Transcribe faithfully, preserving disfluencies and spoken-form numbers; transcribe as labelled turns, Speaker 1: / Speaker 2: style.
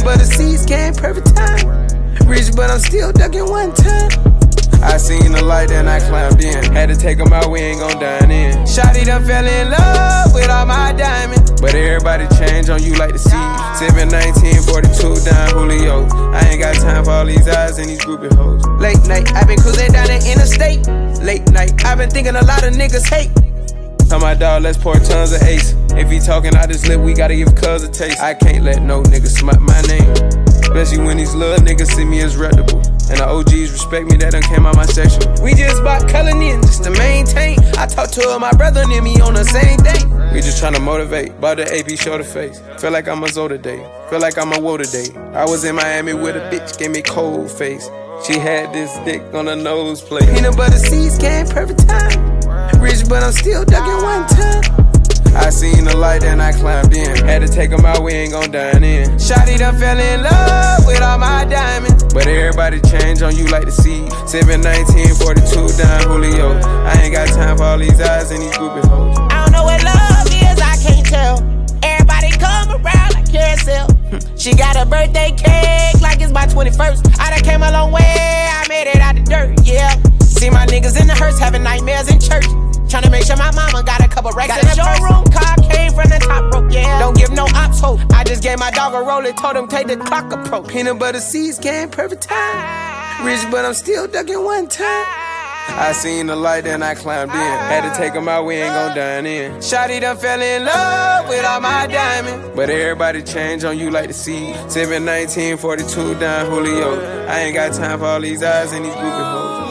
Speaker 1: butter seeds came perfect time. Rich, but I'm still ducking one time. I seen the light and I climbed in. Had to take them out, we ain't gon' dine in. Shawty done fell in love with all my diamonds, but everybody change on you like the sea. seven nineteen forty-two down Julio. I ain't got time for all these eyes and these groupie hoes. Late night, I been cruising down the interstate. Late night, I been thinking a lot of niggas hate. Tell my dog, let's pour tons of ace. If he talking out his lip, we gotta give cuz a taste. I can't let no nigga smut my name, especially when these little niggas see me as reputable. And the O Gs respect me, that done came out my section. We just bought Cullinan just to maintain. I talked to my brother and me on the same day. We just tryna motivate, bought the A P shoulder face. Feel like I'm a Zoe today, feel like I'm a woe today. I was in Miami with a bitch, gave me cold face. She had this dick on her nose plate. Peanut butter seeds came perfect time. Rich, but I'm still ducking one time. I seen the light and I climbed in. Had to take them out, we ain't gon' dine in. Shawty done fell in love with all my diamonds, but everybody change on you like the sea. seven nineteen forty-two down Julio. I ain't got time for all these eyes and these groupie hoes.
Speaker 2: I don't know what love is, I can't tell. Everybody come around like carousel. She got a birthday cake like it's my twenty-first. I done came a long way, I made it out the dirt, yeah. See my niggas in the hearse having nightmares in church. Tryna make sure my mama got a couple racks got in the showroom. Car came from the top rope, yeah. Don't give no ops hope. I just gave my dog a roll and told him take the clock approach.
Speaker 1: Peanut butter seeds came perfect time. Rich, but I'm still ducking one time. I seen the light and I climbed in. Had to take them out, we ain't gon' dine in. Shawty done fell in love with all my diamonds, but everybody change on you like the sea. seven nineteen forty-two down Julio. I ain't got time for all these eyes and these groupie hoes.